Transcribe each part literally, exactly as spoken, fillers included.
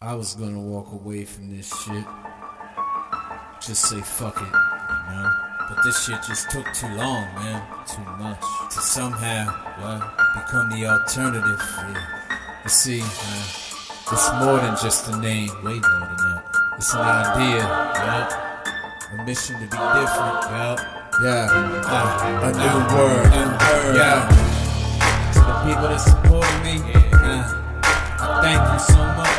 I was gonna walk away from this shit. Just say fuck it, you know? But this shit just took too long, man. Too much. To somehow, what? Become the alternative. Yeah. You see, man, it's more than just a name. Way more than that. It's an idea, yeah. A mission to be different, yeah. Yeah, uh, a new word, new word, yeah. To the people that supported me, yeah. I thank you so much.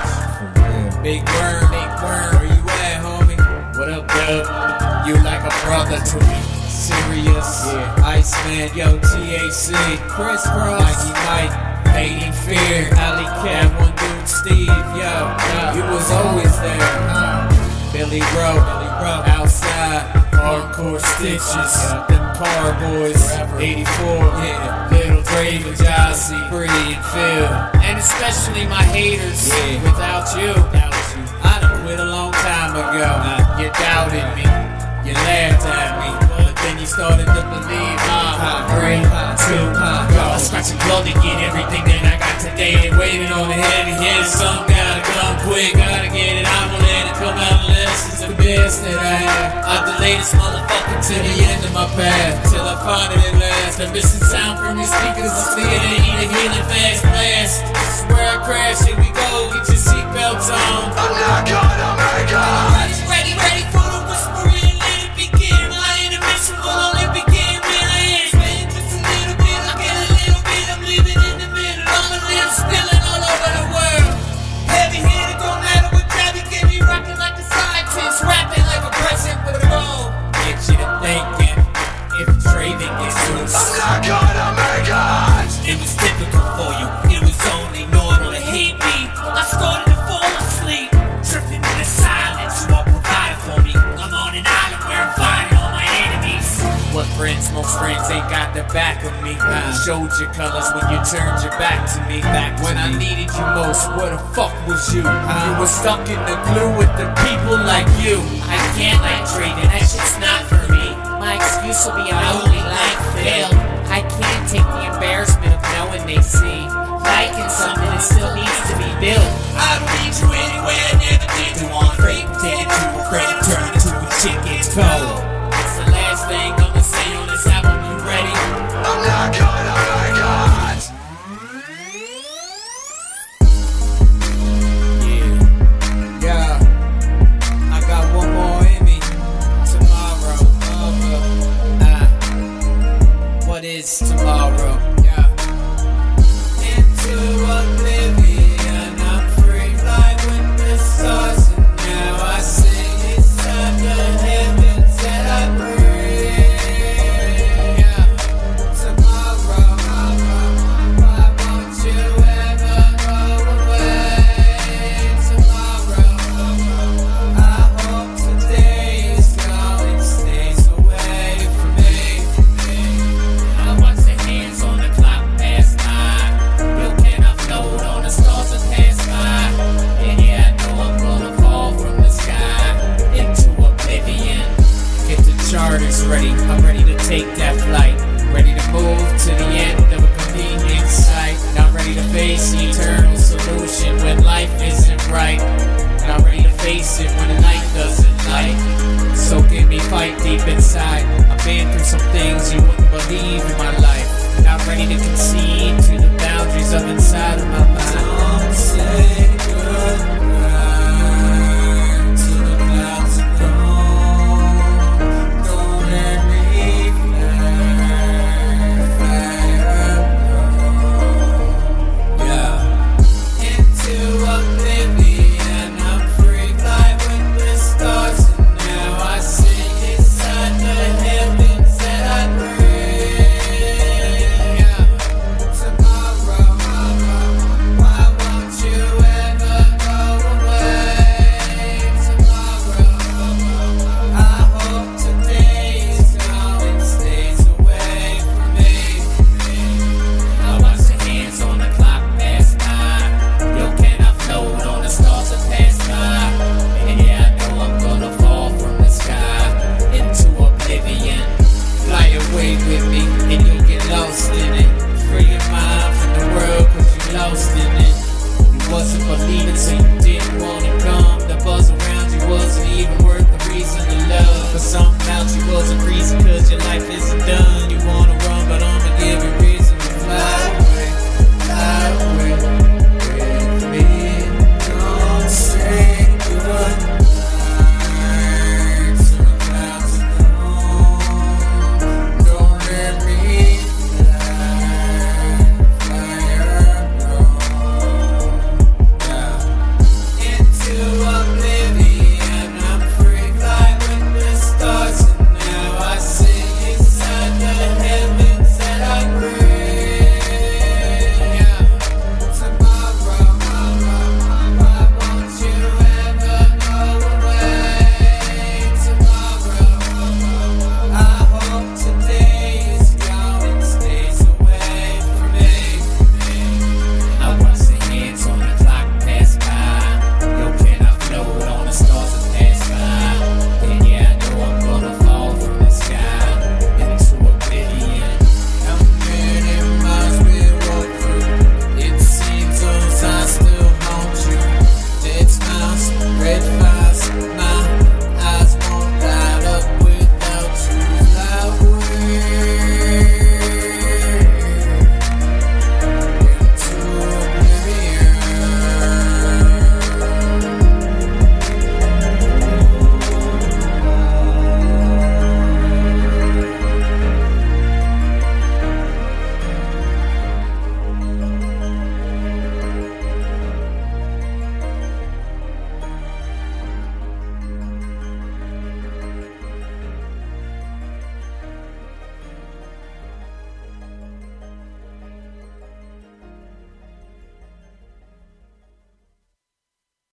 Big word, big word. Where you at, homie? What up, dub? You like a brother to me. Serious, yeah. Iceman, yo, T A C, Chris Cross, Mikey Mike, Fading Fear, Alley Cat, one dude, Steve, yo, yo. You was always there. Uh, Billy Bro, Billy Bro, outside, hardcore stitches, yeah. Them car boys, eighty-four, yeah. Little Dre, Jossie, Bree, and Phil, and especially my haters. Yeah. Without you, without you, I'd have quit a long time ago. Uh, you doubted me, you laughed at me, but then you started to believe. Uh, three, two, go. I scratch and claw to get everything that I got today. They waiting on the heavy hit. Some gotta come quick, gotta get it. I'm gonna let it come out unless it's the best that I have. I delay this motherfucker to the end of my path, till I find it at last. The missing sound from your speakers is clear. They need a healing fast blast. This is where I crash. Here we go. Get your seatbelts on. I'm not gonna make it. Ready, ready for the whispering. Let it begin. My intermission will only begin when I end. Spend just a little bit. I get a little bit. I'm living in the middle. I'm a little spilling all over the world. Heavy hitter, don't matter what job you give me. Rocking like a scientist. Rapping like a present with a roll. Get you to thinking. If trading gets loose, I'm not gonna make it. It was typical for you. It was only normal to hate me. I started to fall asleep, drifting in the silence. You all provided for me. I'm on an island where I'm fighting all my enemies. what friends? Most friends ain't got the back of me. You showed your colors when you turned your back to me. Back when I needed you most, where the fuck was you? You were stuck in the glue with the people like you. I can't like trading, that shit's not for me. My excuse will be I only like fail. I can't take the embarrassment of knowing they see liking something that still needs to be built. I don't need you anyway, I never did you want fake.